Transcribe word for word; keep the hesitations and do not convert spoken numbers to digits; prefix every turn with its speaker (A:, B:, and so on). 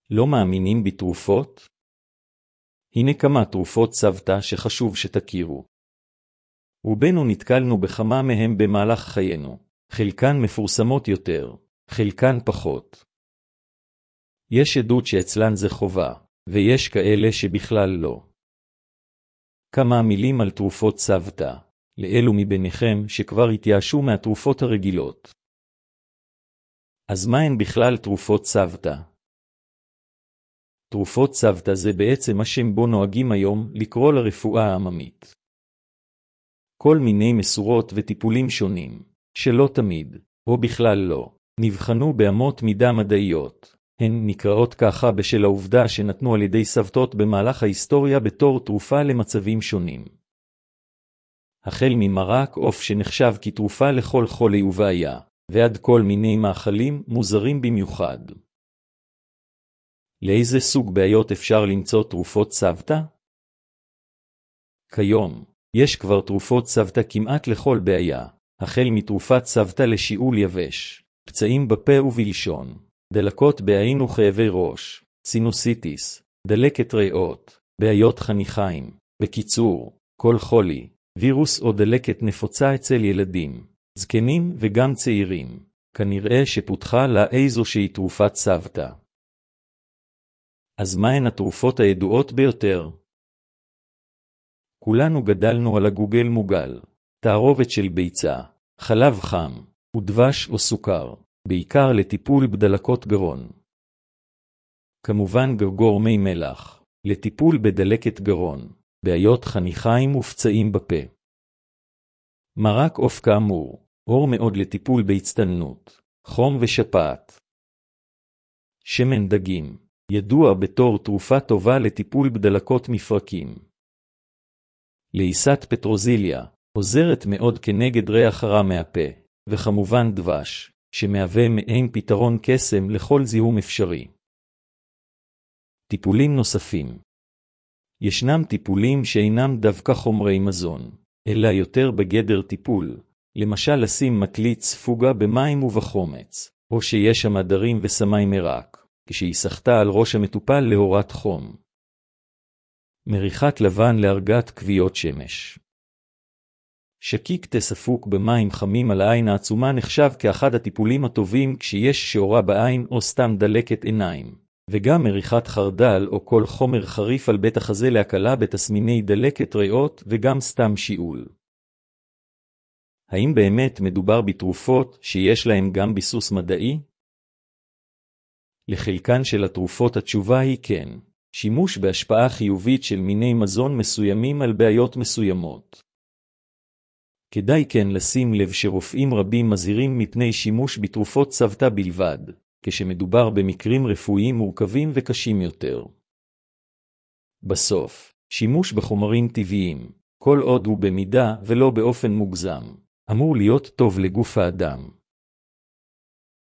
A: לא מאמינים בתרופות? הנה כמה תרופות סבתא שחשוב שתכירו. רובנו נתקלנו בכמה מהם במהלך חיינו, חלקן מפורסמות יותר, חלקן פחות. יש עדות שאצלן זה חובה, ויש כאלה שבכלל לא. כמה מילים על תרופות סבתא, לאלו מביניכם שכבר התייאשו מהתרופות הרגילות. אז מה הן בכלל תרופות סבתא? תרופות סבתא זה בעצם השם בו נוהגים היום לקרוא לרפואה העממית. כל מיני מסורות וטיפולים שונים, שלא תמיד, או בכלל לא, נבחנו באמות מידה מדעיות. הן נקראות ככה בשל העובדה שנתנו על ידי סבתות במהלך ההיסטוריה בתור תרופה למצבים שונים. החל ממרק עוף שנחשב כתרופה לכל חולי ובעיה, ועד כל מיני מאכלים מוזרים במיוחד. לאיזה סוג בעיות אפשר למצוא תרופות סבתא? כיום, יש כבר תרופות סבתא כמעט לכל בעיה, החל מתרופת סבתא לשיעול יבש, פצעים בפה ובלשון, דלקות בעין וכאבי ראש, סינוסיטיס, דלקת ריאות, בעיות חניכיים, בקיצור, כל חולי, וירוס או דלקת נפוצה אצל ילדים, זקנים וגם צעירים, כנראה שפותחה לה איזושהי תרופת סבתא. אז מהן התרופות הידועות ביותר? כולנו גדלנו על הגוגל מוגל, תערובת של ביצה, חלב חם, ודבש או סוכר, בעיקר לטיפול בדלקות גרון. כמובן גרגור מי מלח, לטיפול בדלקת גרון, בעיות חניכיים ופצעים בפה. מרק עוף כאמור, אור מאוד לטיפול בהצטננות, חום ושפעת. שמן דגים, ידוע בתור תרופה טובה לטיפול בדלקות מפרקים. לעיסת פטרוזיליה, עוזרת מאוד כנגד ריח רע מהפה, וכמובן דבש, שמהווה מעין פתרון קסם לכל זיהום אפשרי. טיפולים נוספים. ישנם טיפולים שאינם דווקא חומרי מזון, אלא יותר בגדר טיפול, למשל לשים מקליט ספוגה במים ובחומץ, או שיש שם דרים וסמי מרק, כשהיא סחתה על ראש המטופל להורת חום. מריחת לבן להרגעת כוויות שמש. שקיק תספוק במים חמים על העין העצומה נחשב כאחד הטיפולים הטובים כשיש שעורה בעין או סתם דלקת עיניים, וגם מריחת חרדל או כל חומר חריף על בית החזה להקלה בתסמיני דלקת ריאות וגם סתם שיעול. האם באמת מדובר בתרופות שיש להם גם ביסוס מדעי? לחלקן של התרופות התשובה היא כן, שימוש בהשפעה חיובית של מיני מזון מסוימים על בעיות מסוימות. כדאי כן לשים לב שרופאים רבים מזהירים מפני שימוש בתרופות סבתא בלבד, כשמדובר במקרים רפואיים מורכבים וקשים יותר. בסוף, שימוש בחומרים טבעיים, כל עוד הוא במידה ולא באופן מוגזם, אמור להיות טוב לגוף האדם.